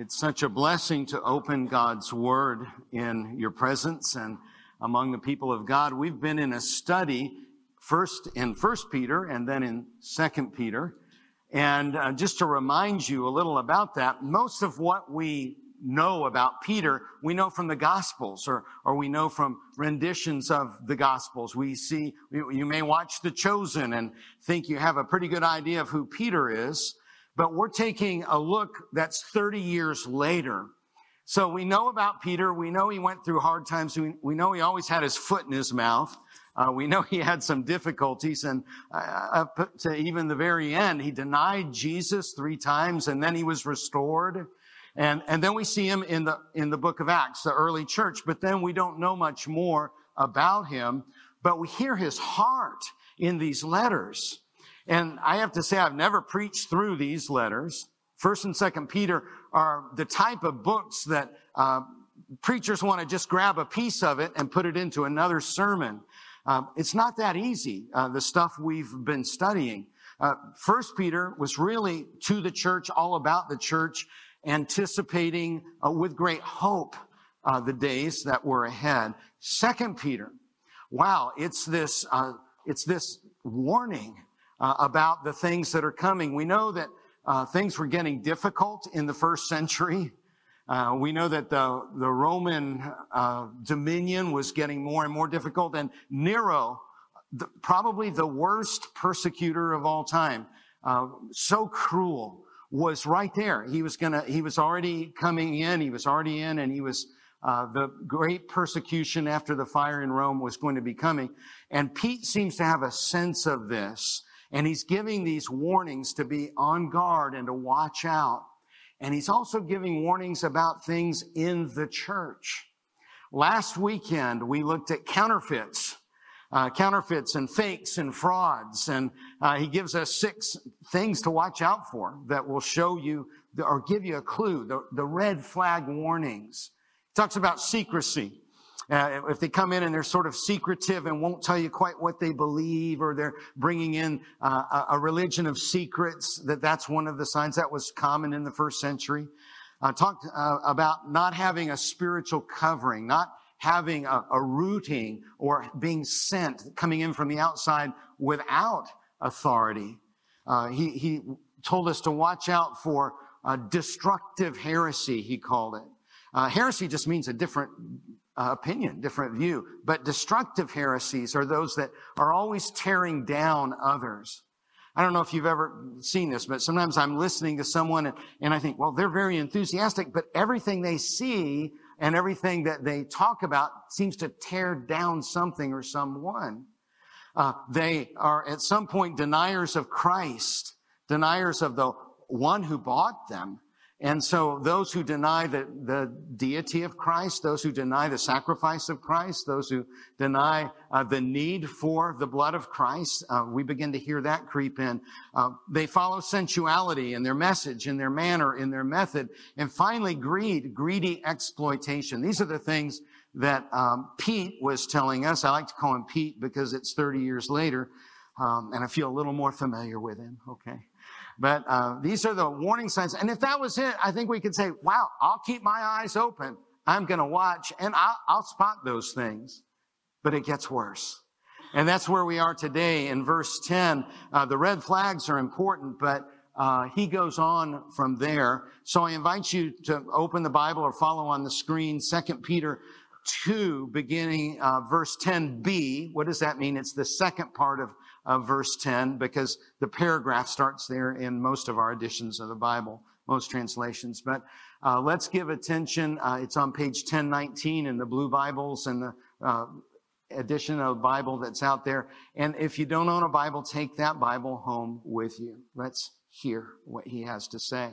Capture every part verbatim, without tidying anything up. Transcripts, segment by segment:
It's such a blessing to open God's Word in your presence and among the people of God. We've been in a study first in First Peter and then in Second Peter. And uh, just to remind you a little about that, most of what we know about Peter, we know from the Gospels or, or we know from renditions of the Gospels. We see, you may watch The Chosen and think you have a pretty good idea of who Peter is. But we're taking a look that's thirty years later. So we know about Peter. We know he went through hard times. We, we know he always had his foot in his mouth. Uh, we know he had some difficulties. And uh, up to even the very end, he denied Jesus three times, and then he was restored. And, and then we see him in the, in the book of Acts, the early church. But then we don't know much more about him. But we hear his heart in these letters. And I have to say, I've never preached through these letters. First and Second Peter are the type of books that uh, preachers want to just grab a piece of it and put it into another sermon. Uh, it's not that easy, uh, the stuff we've been studying. Uh, First Peter was really to the church, all about the church, anticipating uh, with great hope uh, the days that were ahead. Second Peter, wow, it's this, uh, it's this warning Uh, about the things that are coming. We know that uh, things were getting difficult in the first century. Uh, we know that the, the Roman uh, dominion was getting more and more difficult. And Nero, the, probably the worst persecutor of all time, uh, so cruel, was right there. He was gonna. He was already coming in. He was already in, and he was. Uh, the great persecution after the fire in Rome was going to be coming. And Pete seems to have a sense of this. And he's giving these warnings to be on guard and to watch out. And he's also giving warnings about things in the church. Last weekend, we looked at counterfeits, uh, counterfeits and fakes and frauds. And uh, he gives us six things to watch out for that will show you or give you a clue, the, the red flag warnings. He talks about secrecy. Uh, if they come in and they're sort of secretive and won't tell you quite what they believe, or they're bringing in uh, a, a religion of secrets, that that's one of the signs that was common in the first century. Uh, talked uh, about not having a spiritual covering, not having a, a rooting or being sent, coming in from the outside without authority. Uh, he, he told us to watch out for uh, destructive heresy, he called it. Uh, heresy just means a different Uh, opinion, different view. But destructive heresies are those that are always tearing down others. I don't know if you've ever seen this, but sometimes I'm listening to someone and, and I think, well, they're very enthusiastic, but everything they see and everything that they talk about seems to tear down something or someone. Uh, they are at some point deniers of Christ, deniers of the one who bought them. And so those who deny the, the deity of Christ, those who deny the sacrifice of Christ, those who deny uh, the need for the blood of Christ, uh, we begin to hear that creep in. Uh, they follow sensuality in their message, in their manner, in their method. And finally, greed, greedy exploitation. These are the things that um, Pete was telling us. I like to call him Pete because it's thirty years later, um, and I feel a little more familiar with him, okay? But uh, these are the warning signs. And if that was it, I think we could say, wow, I'll keep my eyes open. I'm going to watch, and I'll, I'll spot those things. But it gets worse. And that's where we are today in verse ten. Uh, the red flags are important, but uh, he goes on from there. So I invite you to open the Bible or follow on the screen, Second Peter two, beginning uh, verse ten b. What does that mean? It's the second part of of verse ten, because the paragraph starts there in most of our editions of the Bible, most translations. But uh, let's give attention. Uh, it's on page ten nineteen in the blue Bibles and the uh, edition of the Bible that's out there. And if you don't own a Bible, take that Bible home with you. Let's hear what he has to say.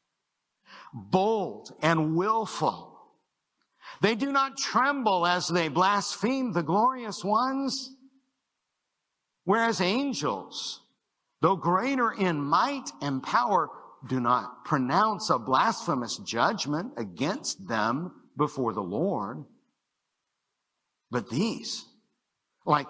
Bold and willful. They do not tremble as they blaspheme the glorious ones. Whereas angels, though greater in might and power, do not pronounce a blasphemous judgment against them before the Lord. But these, like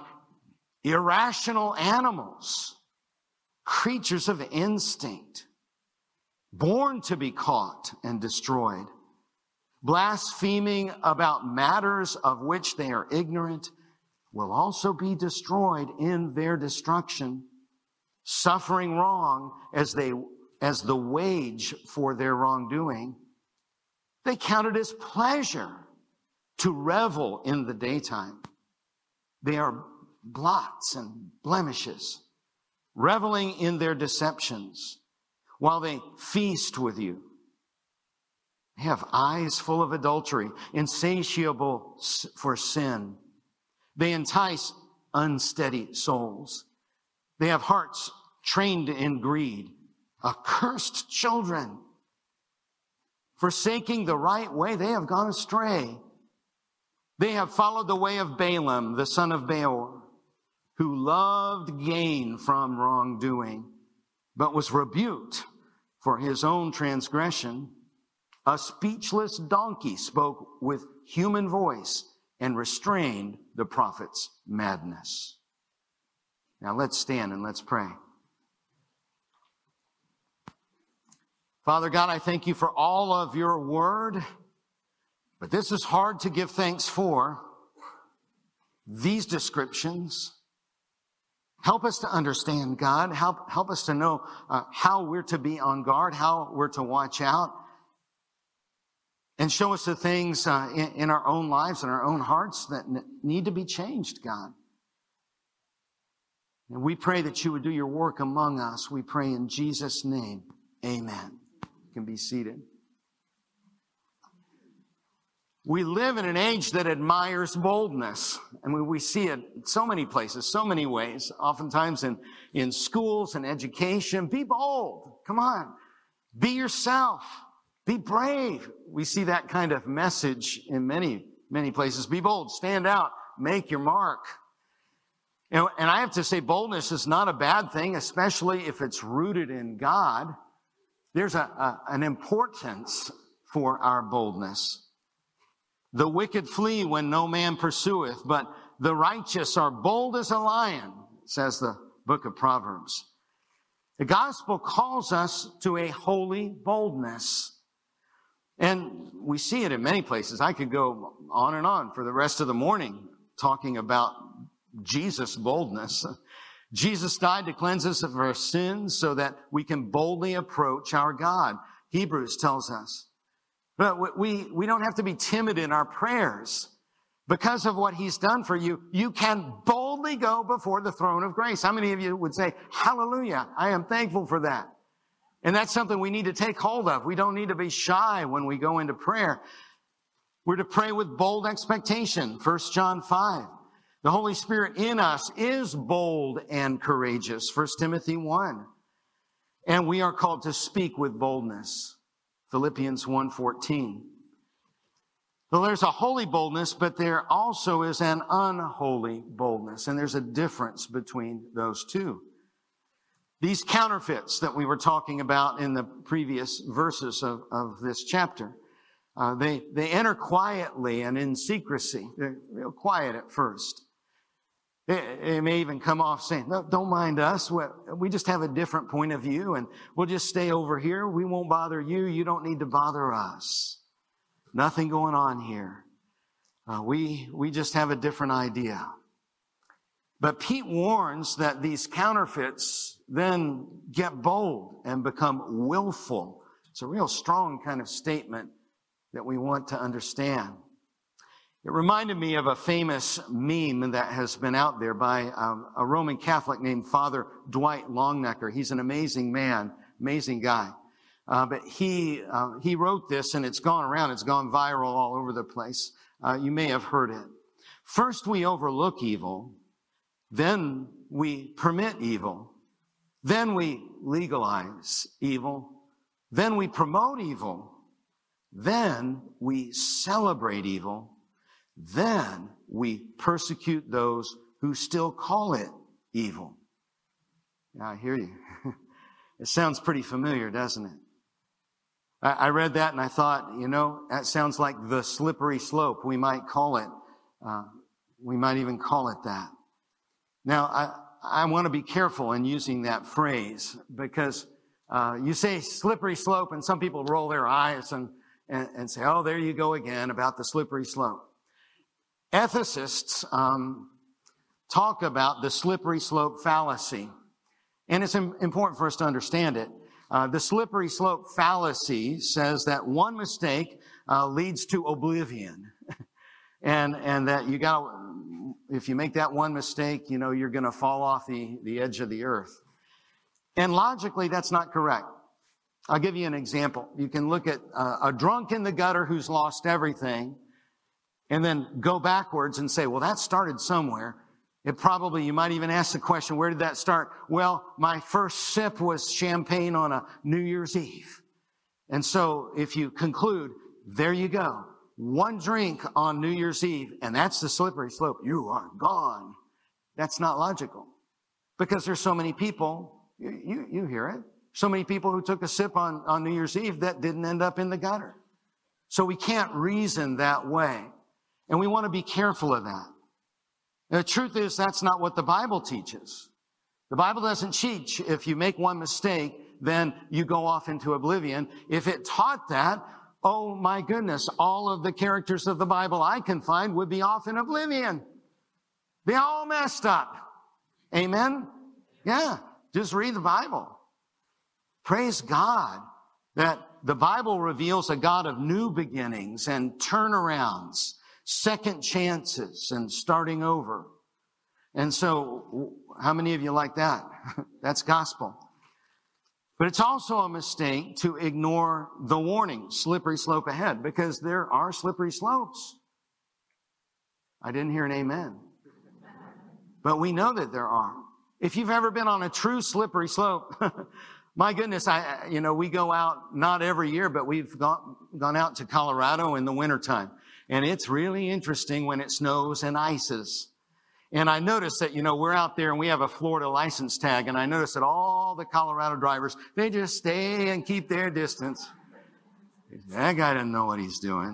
irrational animals, creatures of instinct, born to be caught and destroyed, blaspheming about matters of which they are ignorant, will also be destroyed in their destruction, suffering wrong as they as the wage for their wrongdoing. They count it as pleasure to revel in the daytime. They are blots and blemishes, reveling in their deceptions while they feast with you. They have eyes full of adultery, insatiable for sin. They entice unsteady souls. They have hearts trained in greed, accursed children. Forsaking the right way, they have gone astray. They have followed the way of Balaam, the son of Beor, who loved gain from wrongdoing, but was rebuked for his own transgression. A speechless donkey spoke with human voice and restrained the prophet's madness. Now let's stand and let's pray. Father God, I thank you for all of your word, but this is hard to give thanks for. These descriptions help us to understand, God. Help, help us to know uh, how we're to be on guard, how we're to watch out, and show us the things uh, in, in our own lives and our own hearts that n- need to be changed, God. And we pray that you would do your work among us. We pray in Jesus' name. Amen. You can be seated. We live in an age that admires boldness. I mean, we see it in so many places, so many ways, oftentimes in, in schools and education. Be bold. Come on. Be yourself. Be brave. We see that kind of message in many, many places. Be bold. Stand out. Make your mark. You know, and I have to say, boldness is not a bad thing, especially if it's rooted in God. There's a, a, an importance for our boldness. The wicked flee when no man pursueth, but the righteous are bold as a lion, says the book of Proverbs. The gospel calls us to a holy boldness. And we see it in many places. I could go on and on for the rest of the morning talking about Jesus' boldness. Jesus died to cleanse us of our sins so that we can boldly approach our God. Hebrews tells us. But we, we don't have to be timid in our prayers. Because of what he's done for you, you can boldly go before the throne of grace. How many of you would say, hallelujah, I am thankful for that? And that's something we need to take hold of. We don't need to be shy when we go into prayer. We're to pray with bold expectation. First John five. The Holy Spirit in us is bold and courageous. First Timothy one. And we are called to speak with boldness. Philippians one fourteen. Well, there's a holy boldness, but there also is an unholy boldness. And there's a difference between those two. These counterfeits that we were talking about in the previous verses of, of this chapter, uh, they, they enter quietly and in secrecy. They're real quiet at first. They, they may even come off saying, no, don't mind us. We, we just have a different point of view and we'll just stay over here. We won't bother you. You don't need to bother us. Nothing going on here. Uh, we, we just have a different idea. But Pete warns that these counterfeits then get bold and become willful. It's a real strong kind of statement that we want to understand. It reminded me of a famous meme that has been out there by um, a Roman Catholic named Father Dwight Longnecker. He's an amazing man, amazing guy. Uh, but he uh, he wrote this, and it's gone around. It's gone viral all over the place. Uh, you may have heard it. First, we overlook evil. Then we permit evil. Then we legalize evil. Then we promote evil. Then we celebrate evil. Then we persecute those who still call it evil. Now, I hear you. It sounds pretty familiar, doesn't it? I read that and I thought, you know, that sounds like the slippery slope. We might call it, uh, we might even call it that. Now, I, I want to be careful in using that phrase because Uh, you say slippery slope, and some people roll their eyes and, and, and say, oh, there you go again about the slippery slope. Ethicists um, talk about the slippery slope fallacy, and it's important for us to understand it. Uh, the slippery slope fallacy says that one mistake uh, leads to oblivion, and and that you got, if you make that one mistake, you know you're going to fall off the the edge of the earth. And logically, that's not correct. I'll give you an example. You can look at uh, a drunk in the gutter who's lost everything, and then go backwards and say, well, that started somewhere. It probably, you might even ask the question, where did that start? Well, my first sip was champagne on a New Year's Eve. And so if you conclude, there you go, one drink on New Year's Eve, and that's the slippery slope, you are gone. That's not logical. Because there's so many people, you, you, you hear it, so many people who took a sip on, on New Year's Eve that didn't end up in the gutter. So we can't reason that way. And we want to be careful of that. The truth is, that's not what the Bible teaches. The Bible doesn't teach if you make one mistake, then you go off into oblivion. If it taught that, oh my goodness, all of the characters of the Bible I can find would be off in oblivion. They all messed up. Amen? Yeah, just read the Bible. Praise God that the Bible reveals a God of new beginnings and turnarounds, second chances and starting over. And so, how many of you like that? That's gospel. But it's also a mistake to ignore the warning, slippery slope ahead, because there are slippery slopes. I didn't hear an amen. But we know that there are. If you've ever been on a true slippery slope, my goodness, I, you know, we go out not every year, but we've gone, gone out to Colorado in the wintertime. And it's really interesting when it snows and ices. And I noticed that, you know, we're out there and we have a Florida license tag. And I noticed that all the Colorado drivers, they just stay and keep their distance. That guy doesn't know what he's doing.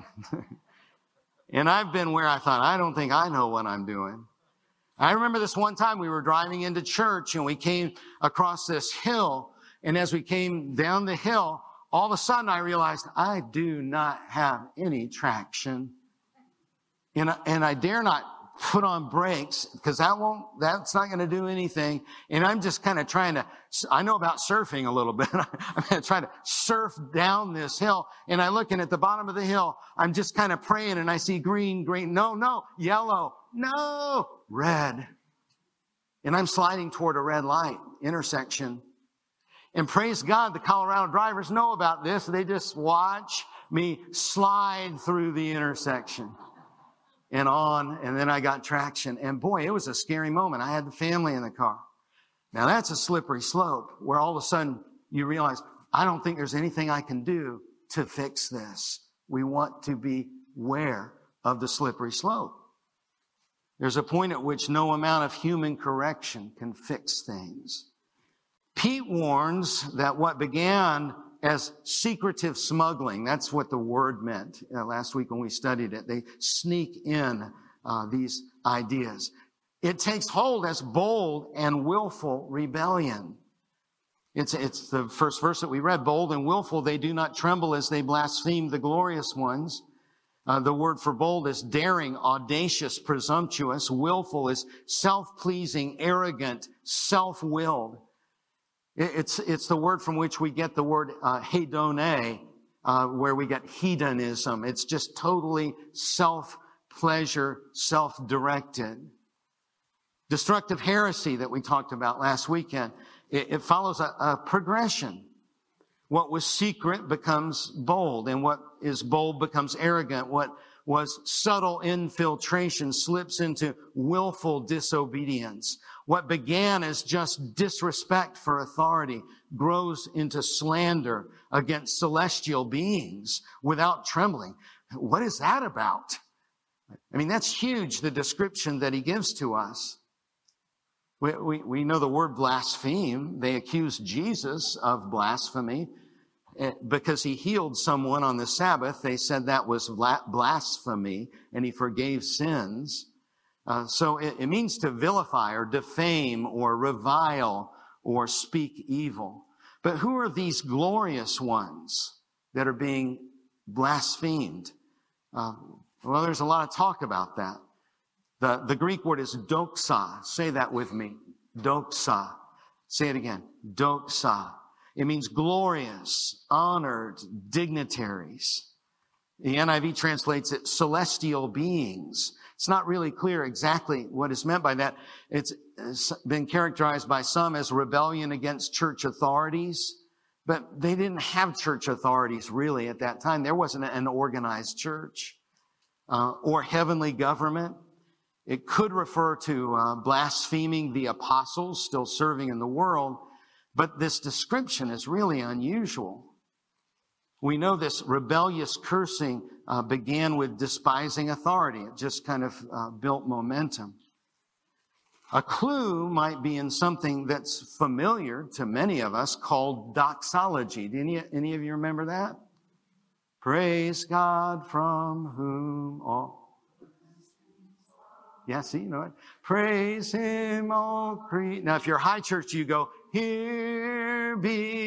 And I've been where I thought, I don't think I know what I'm doing. I remember this one time we were driving into church and we came across this hill. And as we came down the hill, all of a sudden I realized I do not have any traction. And, and I dare not put on brakes because that won't, that's not going to do anything. And I'm just kind of trying to, I know about surfing a little bit. I'm going to try to surf down this hill. And I look, and at the bottom of the hill, I'm just kind of praying and I see green, green, no, no, yellow, no, red. And I'm sliding toward a red light intersection. And praise God, the Colorado drivers know about this. They just watch me slide through the intersection and on, and then I got traction. And boy, it was a scary moment. I had the family in the car. Now that's a slippery slope where all of a sudden you realize, I don't think there's anything I can do to fix this. We want to be aware of the slippery slope. There's a point at which no amount of human correction can fix things. Pete warns that what began as secretive smuggling, that's what the word meant uh, last week when we studied it. They sneak in uh, these ideas. It takes hold as bold and willful rebellion. It's, it's the first verse that we read. Bold and willful, they do not tremble as they blaspheme the glorious ones. Uh, the word for bold is daring, audacious, presumptuous. Willful is self-pleasing, arrogant, self-willed. It's, it's the word from which we get the word uh, hedone, uh, where we get hedonism. It's just totally self-pleasure, self-directed. Destructive heresy that we talked about last weekend, it, it follows a, a progression. What was secret becomes bold, and what is bold becomes arrogant. What was subtle infiltration slips into willful disobedience. What began as just disrespect for authority grows into slander against celestial beings without trembling. What is that about? I mean, that's huge, the description that he gives to us. We, we, we know the word blaspheme. They accused Jesus of blasphemy because he healed someone on the Sabbath. They said that was blasphemy, and he forgave sins. Uh, so it, it means to vilify or defame or revile or speak evil. But who are these glorious ones that are being blasphemed? Uh, well, there's a lot of talk about that. The, the Greek word is doxa. Say that with me. Doxa. Say it again. Doxa. It means glorious, honored, dignitaries. The N I V translates it celestial beings. It's not really clear exactly what is meant by that. It's been characterized by some as rebellion against church authorities, but they didn't have church authorities really at that time. There wasn't an organized church uh, or heavenly government. It could refer to uh, blaspheming the apostles still serving in the world, but this description is really unusual. We know this rebellious cursing uh, began with despising authority. It just kind of uh, built momentum. A clue might be in something that's familiar to many of us called doxology. Do any, any of you remember that? Praise God from whom all... Yeah, see, you know it. Praise Him, all cre... Now, if you're high church, you go, here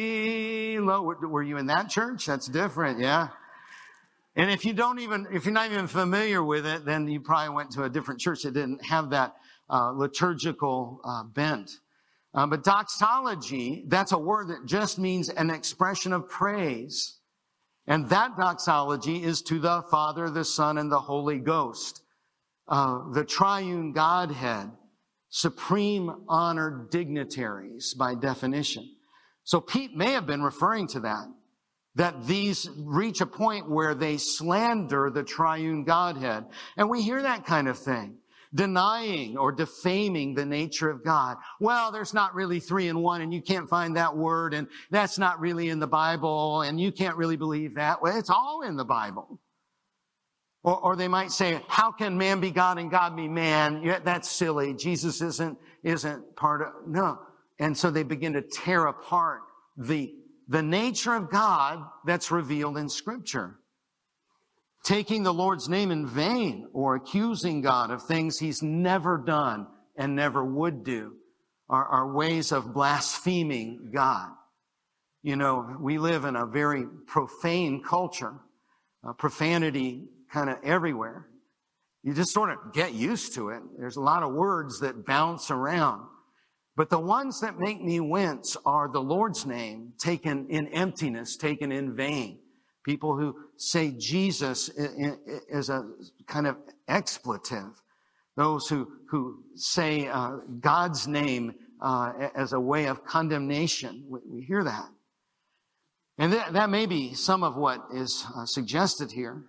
below. Were you in that church? That's different, yeah. And if you don't even, if you're not even familiar with it, then you probably went to a different church that didn't have that uh, liturgical uh, bent. Uh, but doxology, that's a word that just means an expression of praise. And that doxology is to the Father, the Son, and the Holy Ghost. Uh, the triune Godhead, supreme honored dignitaries by definition. So Pete may have been referring to that, that these reach a point where they slander the triune Godhead. And we hear that kind of thing, denying or defaming the nature of God. Well, there's not really three in one, and you can't find that word, and that's not really in the Bible, and you can't really believe that. Well, it's all in the Bible. Or, or they might say, how can man be God and God be man? Yeah, that's silly. Jesus isn't, isn't part of, no. And so they begin to tear apart the, the nature of God that's revealed in Scripture. Taking the Lord's name in vain or accusing God of things He's never done and never would do are, are ways of blaspheming God. You know, we live in a very profane culture. Uh, profanity kind of everywhere. You just sort of get used to it. There's a lot of words that bounce around. But the ones that make me wince are the Lord's name taken in emptiness, taken in vain. People who say Jesus is a kind of expletive. Those who, who say uh, God's name uh, as a way of condemnation. We, we hear that. And that, that may be some of what is uh, suggested here.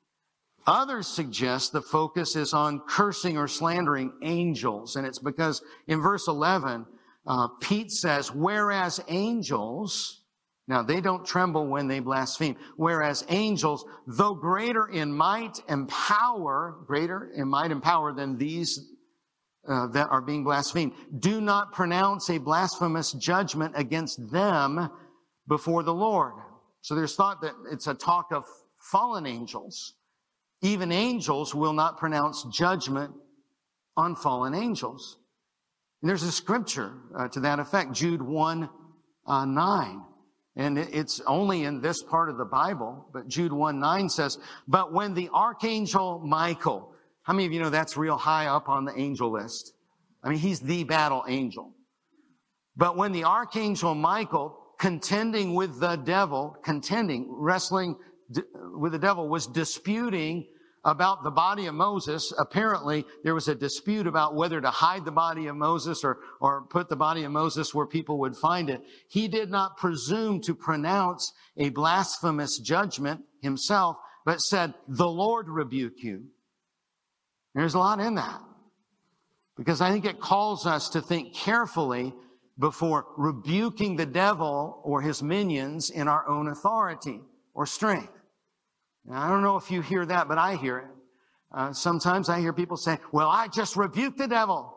Others suggest the focus is on cursing or slandering angels. And it's because in verse eleven, uh, Pete says, whereas angels, now they don't tremble when they blaspheme, whereas angels, though greater in might and power, greater in might and power than these uh, that are being blasphemed, do not pronounce a blasphemous judgment against them before the Lord. So there's thought that it's a talk of fallen angels. Even angels will not pronounce judgment on fallen angels. And there's a scripture uh, to that effect, Jude one, uh, nine. And it's only in this part of the Bible, but Jude one, nine says, but when the archangel Michael, how many of you know that's real high up on the angel list? I mean, he's the battle angel. But when the archangel Michael, contending with the devil, contending, wrestling with the devil, was disputing about the body of Moses. Apparently, there was a dispute about whether to hide the body of Moses or, or put the body of Moses where people would find it. He did not presume to pronounce a blasphemous judgment himself, but said, the Lord rebuke you. There's a lot in that. Because I think it calls us to think carefully before rebuking the devil or his minions in our own authority or strength. Now, I don't know if you hear that, but I hear it. Uh, sometimes I hear people say, well, I just rebuke the devil.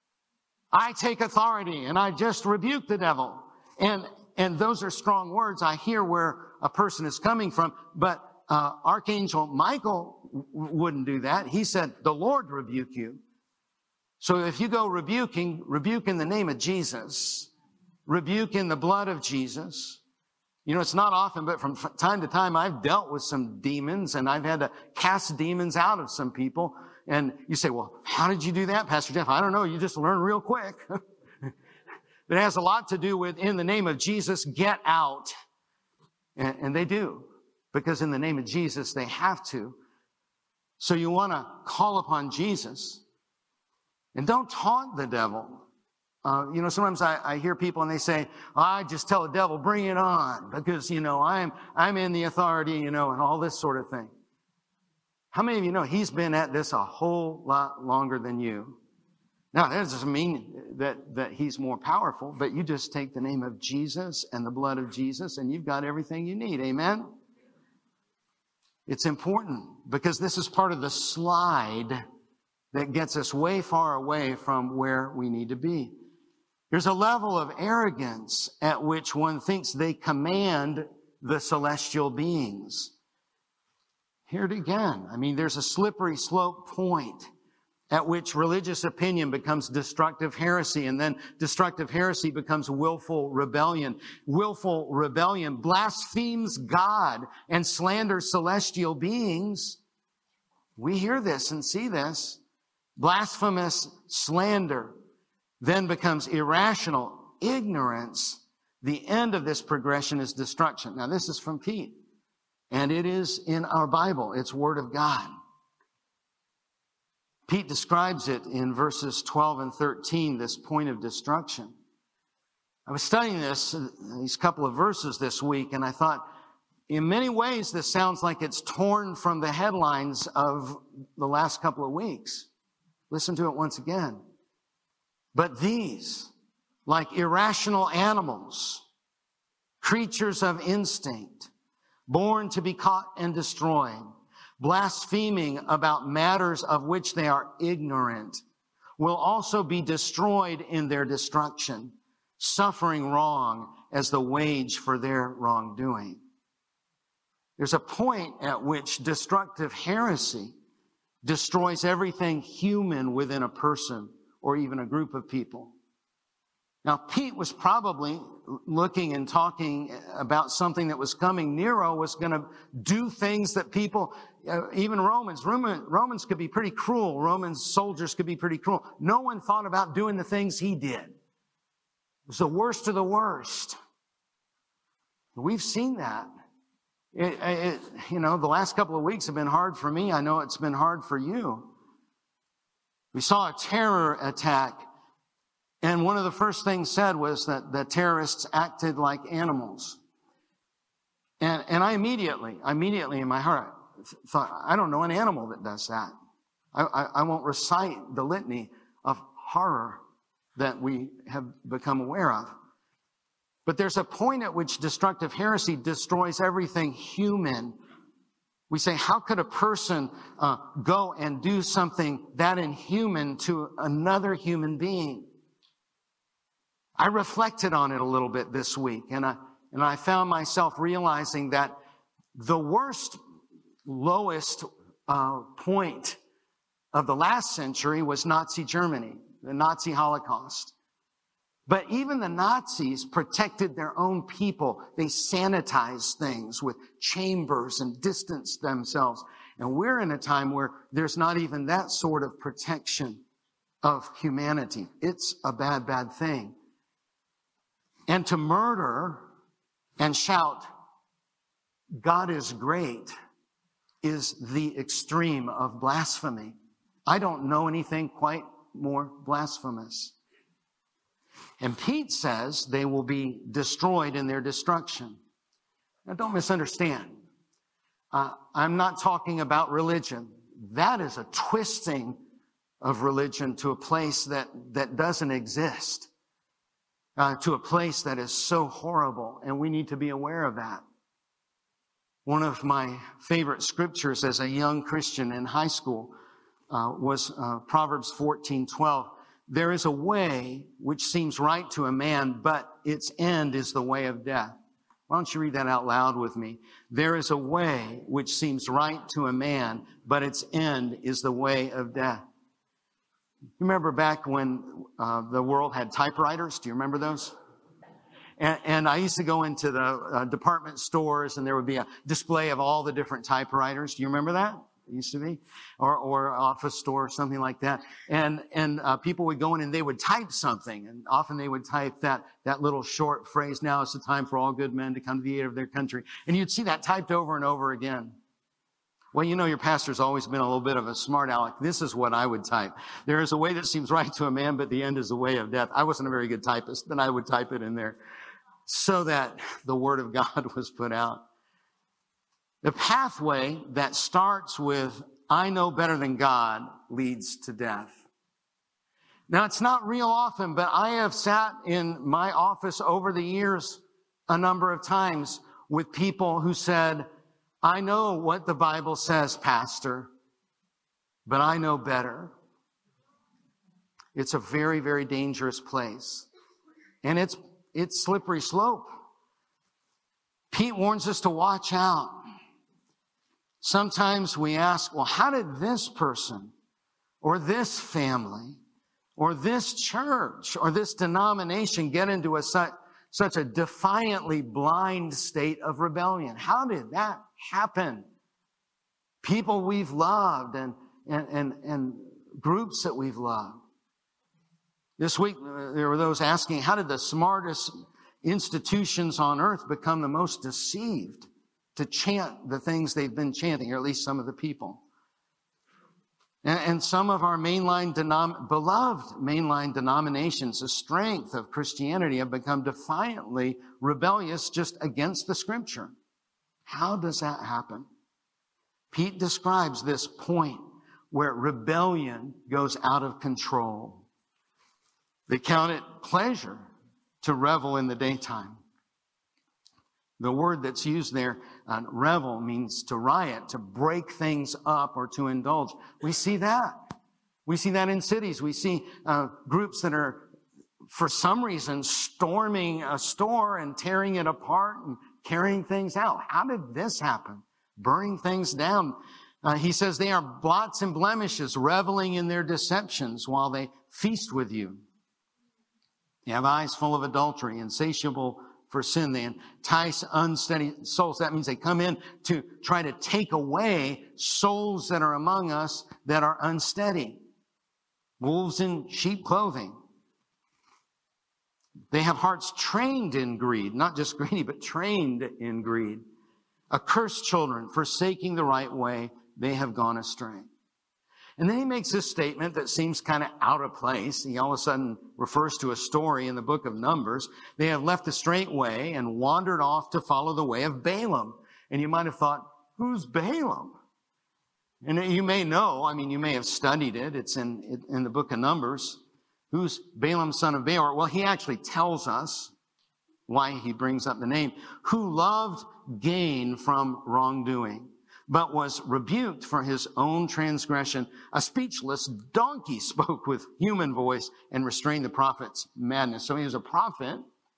I take authority and I just rebuke the devil. And, and those are strong words. I hear where a person is coming from, but uh, Archangel Michael w- wouldn't do that. He said, the Lord rebuke you. So if you go rebuking, rebuke in the name of Jesus. rebuke in the blood of Jesus. You know, it's not often, but from time to time, I've dealt with some demons, and I've had to cast demons out of some people. And you say, well, how did you do that, Pastor Jeff? I don't know. You just learn real quick. It has a lot to do with, in the name of Jesus, get out. And, and they do, because in the name of Jesus, they have to. So you want to call upon Jesus. And don't taunt the devil. Uh, you know, sometimes I, I hear people and they say, oh, I just tell the devil, bring it on, because, you know, I'm, I'm in the authority, you know, and all this sort of thing. How many of you know he's been at this a whole lot longer than you? Now, that doesn't mean that, that he's more powerful, but you just take the name of Jesus and the blood of Jesus and you've got everything you need. Amen? It's important because this is part of the slide that gets us way far away from where we need to be. There's a level of arrogance at which one thinks they command the celestial beings. Hear it again. I mean, there's a slippery slope point at which religious opinion becomes destructive heresy, and then destructive heresy becomes willful rebellion. Willful rebellion blasphemes God and slanders celestial beings. We hear this and see this. Blasphemous slander then becomes irrational ignorance. The end of this progression is destruction. Now, this is from Pete, and it is in our Bible. It's Word of God. Pete describes it in verses twelve and thirteen, this point of destruction. I was studying this, these couple of verses this week, and I thought, in many ways, this sounds like it's torn from the headlines of the last couple of weeks. Listen to it once again. But these, like irrational animals, creatures of instinct, born to be caught and destroyed, blaspheming about matters of which they are ignorant, will also be destroyed in their destruction, suffering wrong as the wage for their wrongdoing. There's a point at which destructive heresy destroys everything human within a person or even a group of people. Now, Pete was probably looking and talking about something that was coming. Nero was going to do things that people, uh, even Romans, Roman, Romans could be pretty cruel. Roman soldiers could be pretty cruel. No one thought about doing the things he did. It was the worst of the worst. We've seen that. It, it, you know, the last couple of weeks have been hard for me. I know it's been hard for you. We saw a terror attack, and one of the first things said was that the terrorists acted like animals. And, and I immediately, immediately in my heart thought, I don't know an animal that does that. I, I, I won't recite the litany of horror that we have become aware of. But there's a point at which destructive heresy destroys everything human. We say, how could a person uh, go and do something that inhuman to another human being? I reflected on it a little bit this week, and I, and I found myself realizing that the worst, lowest uh, point of the last century was Nazi Germany, the Nazi Holocaust. But even the Nazis protected their own people. They sanitized things with chambers and distanced themselves. And we're in a time where there's not even that sort of protection of humanity. It's a bad, bad thing. And to murder and shout, God is great, is the extreme of blasphemy. I don't know anything quite more blasphemous. And Pete says they will be destroyed in their destruction. Now, don't misunderstand. Uh, I'm not talking about religion. That is a twisting of religion to a place that, that doesn't exist, uh, to a place that is so horrible, and we need to be aware of that. One of my favorite scriptures as a young Christian in high school uh, was uh, Proverbs fourteen twelve. There is a way which seems right to a man, but its end is the way of death. Why don't you read that out loud with me? There is a way which seems right to a man, but its end is the way of death. You remember back when uh, the world had typewriters? Do you remember those? And, and I used to go into the uh, department stores, and there would be a display of all the different typewriters. Do you remember that? It used to be, or or office store, something like that. And and uh, people would go in and they would type something, and often they would type that that little short phrase, "Now is the time for all good men to come to the aid of their country." And you'd see that typed over and over again. Well, you know, your pastor's always been a little bit of a smart aleck. This is what I would type. There is a way that seems right to a man, but the end is the way of death. I wasn't a very good typist, but I would type it in there so that the word of God was put out. The pathway that starts with, "I know better than God," leads to death. Now, it's not real often, but I have sat in my office over the years a number of times with people who said, "I know what the Bible says, Pastor, but I know better." It's a very, very dangerous place. And it's, it's slippery slope. Pete warns us to watch out. Sometimes we ask, well, how did this person or this family or this church or this denomination get into a such, such a defiantly blind state of rebellion? How did that happen? People we've loved and, and, and, and groups that we've loved. This week, there were those asking, how did the smartest institutions on earth become the most deceived to chant the things they've been chanting, or at least some of the people? And, and some of our mainline, denom- beloved mainline denominations, the strength of Christianity, have become defiantly rebellious just against the Scripture. How does that happen? Pete describes this point where rebellion goes out of control. They count it pleasure to revel in the daytime. The word that's used there, uh, revel, means to riot, to break things up, or to indulge. We see that. We see that in cities. We see uh, groups that are, for some reason, storming a store and tearing it apart and carrying things out. How did this happen? Burning things down. Uh, he says they are blots and blemishes, reveling in their deceptions while they feast with you. You have eyes full of adultery, insatiable for sin. They entice unsteady souls. That means they come in to try to take away souls that are among us that are unsteady. Wolves in sheep clothing. They have hearts trained in greed, not just greedy, but trained in greed. Accursed children, forsaking the right way, they have gone astray. And then he makes this statement that seems kind of out of place. He all of a sudden refers to a story in the book of Numbers. They have left the straight way and wandered off to follow the way of Balaam. And you might have thought, who's Balaam? And you may know, I mean, you may have studied it. It's in, in the book of Numbers. Who's Balaam, son of Beor? Well, he actually tells us why he brings up the name. Who loved gain from wrongdoing, but was rebuked for his own transgression. A speechless donkey spoke with human voice and restrained the prophet's madness. So he was a prophet.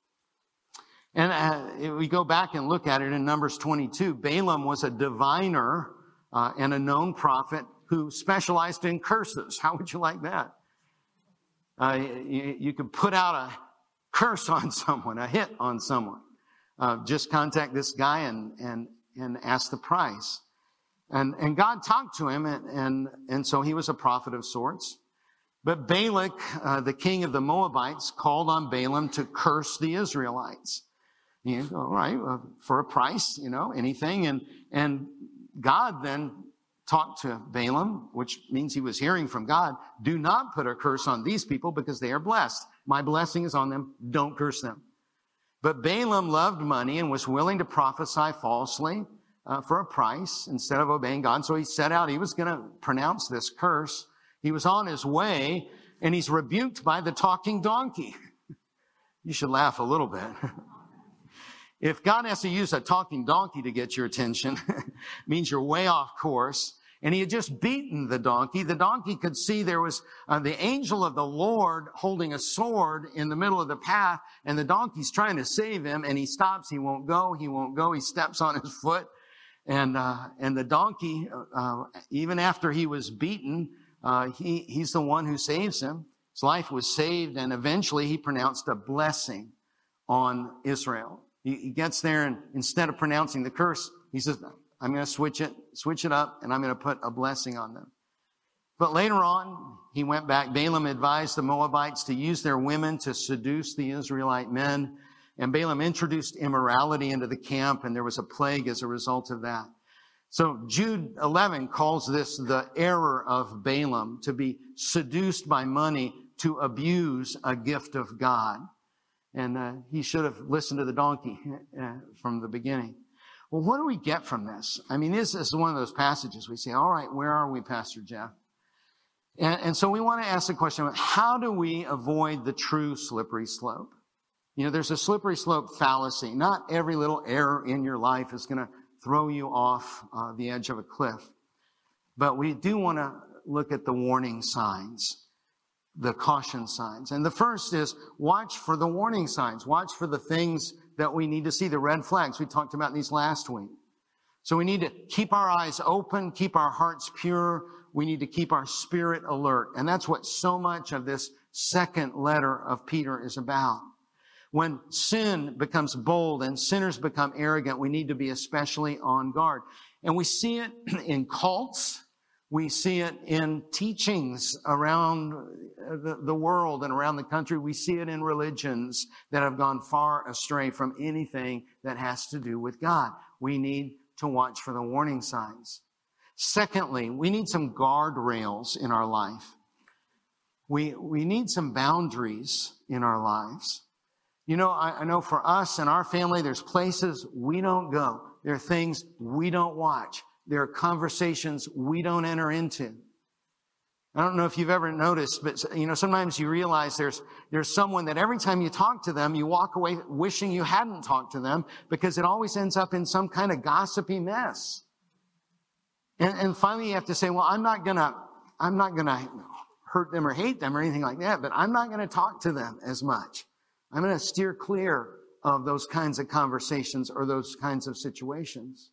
And uh, we go back and look at it in Numbers twenty-two. Balaam was a diviner uh, and a known prophet who specialized in curses. How would you like that? Uh, you, you could put out a curse on someone, a hit on someone. Uh, just contact this guy and, and, and ask the price. And, and God talked to him, and, and, and so he was a prophet of sorts. But Balak, uh, the king of the Moabites, called on Balaam to curse the Israelites. You go, all right, uh, for a price, you know, anything. And, and God then talked to Balaam, which means he was hearing from God. Do not put a curse on these people because they are blessed. My blessing is on them. Don't curse them. But Balaam loved money and was willing to prophesy falsely Uh, for a price instead of obeying God. So he set out, he was going to pronounce this curse. He was on his way, and he's rebuked by the talking donkey. You should laugh a little bit. If God has to use a talking donkey to get your attention, it means you're way off course. And he had just beaten the donkey. The donkey could see there was uh, the angel of the Lord holding a sword in the middle of the path, and the donkey's trying to save him, and he stops. He won't go. He won't go. He steps on his foot. And, uh, and the donkey, uh, even after he was beaten, uh, he, he's the one who saves him. His life was saved, and eventually he pronounced a blessing on Israel. He, he gets there, and instead of pronouncing the curse, he says, I'm going to switch it, switch it up, and I'm going to put a blessing on them. But later on, he went back. Balaam advised the Moabites to use their women to seduce the Israelite men. And Balaam introduced immorality into the camp, and there was a plague as a result of that. So Jude eleven calls this the error of Balaam, to be seduced by money to abuse a gift of God. And uh, he should have listened to the donkey uh, from the beginning. Well, what do we get from this? I mean, this is one of those passages we say, all right, where are we, Pastor Jeff? And, and so we want to ask the question, how do we avoid the true slippery slope? You know, there's a slippery slope fallacy. Not every little error in your life is going to throw you off uh, the edge of a cliff. But we do want to look at the warning signs, the caution signs. And the first is watch for the warning signs. Watch for the things that we need to see, the red flags. We talked about these last week. So we need to keep our eyes open, keep our hearts pure. We need to keep our spirit alert. And that's what so much of this second letter of Peter is about. When sin becomes bold and sinners become arrogant, we need to be especially on guard. And we see it in cults. We see it in teachings around the, the world and around the country. We see it in religions that have gone far astray from anything that has to do with God. We need to watch for the warning signs. Secondly, we need some guardrails in our life. We, we need some boundaries in our lives. You know, I, I know for us and our family, there's places we don't go. There are things we don't watch. There are conversations we don't enter into. I don't know if you've ever noticed, but, you know, sometimes you realize there's, there's someone that every time you talk to them, you walk away wishing you hadn't talked to them because it always ends up in some kind of gossipy mess. And, and finally you have to say, well, I'm not gonna, I'm not gonna hurt them or hate them or anything like that, but I'm not gonna talk to them as much. I'm gonna steer clear of those kinds of conversations or those kinds of situations.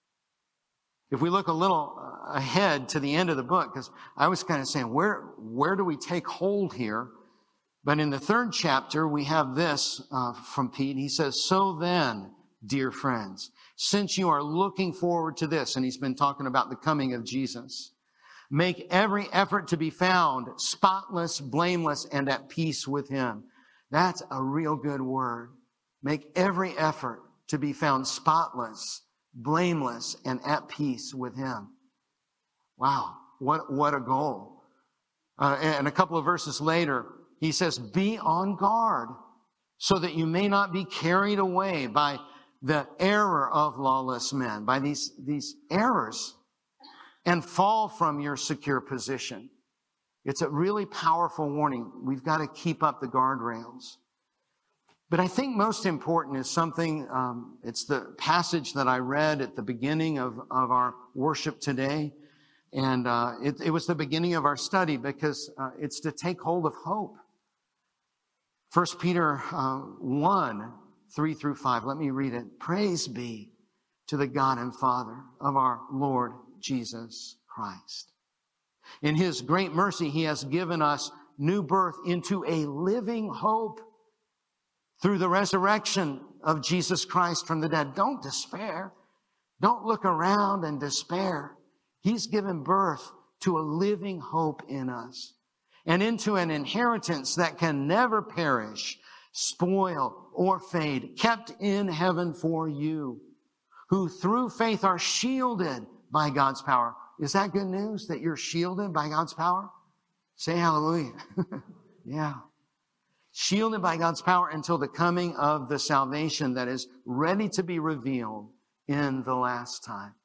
If we look a little ahead to the end of the book, because I was kind of saying, where, where do we take hold here? But in the third chapter, we have this uh, from Pete. He says, so then, dear friends, since you are looking forward to this, and he's been talking about the coming of Jesus, make every effort to be found spotless, blameless, and at peace with him. That's a real good word. Make every effort to be found spotless, blameless, and at peace with him. Wow, what, what a goal. Uh, and a couple of verses later, he says, be on guard so that you may not be carried away by the error of lawless men, by these, these errors, and fall from your secure position. It's a really powerful warning. We've got to keep up the guardrails. But I think most important is something, um, it's the passage that I read at the beginning of, of our worship today. And uh, it, it was the beginning of our study because uh, it's to take hold of hope. First Peter uh, one, three through five. Let me read it. Praise be to the God and Father of our Lord Jesus Christ. In his great mercy, he has given us new birth into a living hope through the resurrection of Jesus Christ from the dead. Don't despair. Don't look around and despair. He's given birth to a living hope in us and into an inheritance that can never perish, spoil, or fade, kept in heaven for you, who through faith are shielded by God's power. Is that good news, that you're shielded by God's power? Say hallelujah. Yeah. Shielded by God's power until the coming of the salvation that is ready to be revealed in the last time.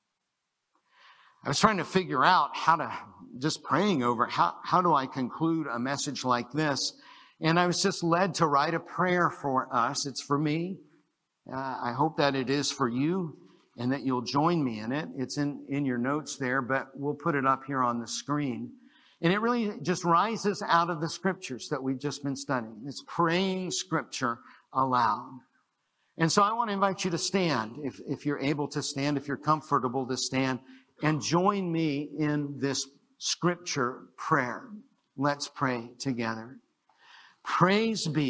I was trying to figure out how to, just praying over, how, how do I conclude a message like this? And I was just led to write a prayer for us. It's for me. Uh, I hope that it is for you and that you'll join me in it. It's in, in your notes there, but we'll put it up here on the screen. And it really just rises out of the scriptures that we've just been studying. It's praying scripture aloud. And so I want to invite you to stand, if, if you're able to stand, if you're comfortable to stand, and join me in this scripture prayer. Let's pray together. Praise be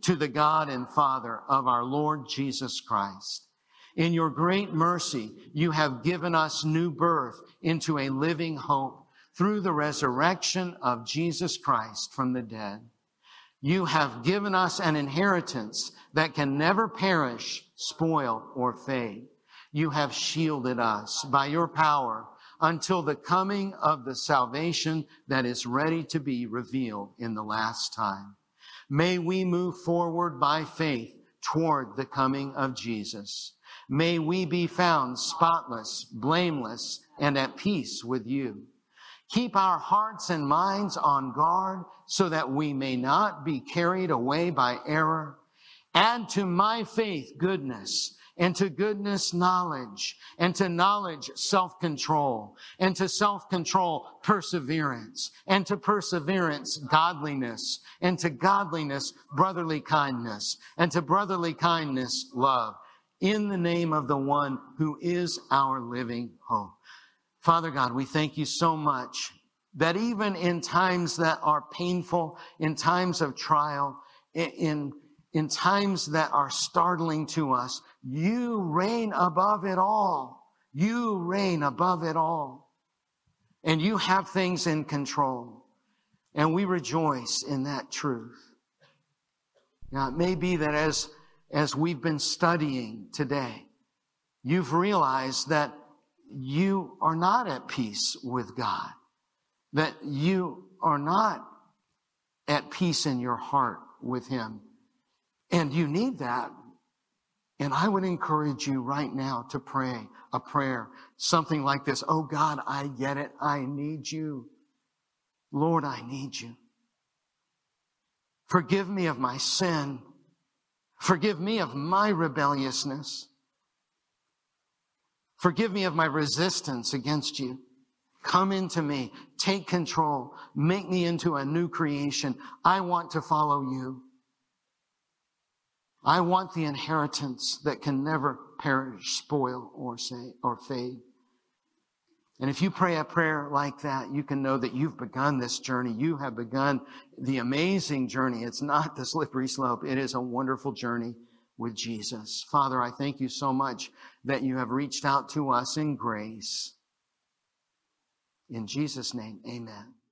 to the God and Father of our Lord Jesus Christ. In your great mercy, you have given us new birth into a living hope through the resurrection of Jesus Christ from the dead. You have given us an inheritance that can never perish, spoil, or fade. You have shielded us by your power until the coming of the salvation that is ready to be revealed in the last time. May we move forward by faith toward the coming of Jesus. May we be found spotless, blameless, and at peace with you. Keep our hearts and minds on guard so that we may not be carried away by error. Add to my faith goodness, and to goodness knowledge, and to knowledge self-control, and to self-control perseverance, and to perseverance godliness, and to godliness brotherly kindness, and to brotherly kindness love, in the name of the one who is our living hope. Father God, we thank you so much that even in times that are painful, in times of trial, in, in times that are startling to us, you reign above it all. You reign above it all. And you have things in control. And we rejoice in that truth. Now, it may be that as, as we've been studying today, you've realized that you are not at peace with God, that you are not at peace in your heart with Him. And you need that. And I would encourage you right now to pray a prayer, something like this. Oh God, I get it. I need you. Lord, I need you. Forgive me of my sin. Forgive me of my rebelliousness. Forgive me of my resistance against you. Come into me. Take control. Make me into a new creation. I want to follow you. I want the inheritance that can never perish, spoil, or say, or fade. And if you pray a prayer like that, you can know that you've begun this journey. You have begun the amazing journey. It's not the slippery slope. It is a wonderful journey with Jesus. Father, I thank you so much that you have reached out to us in grace. In Jesus' name, amen.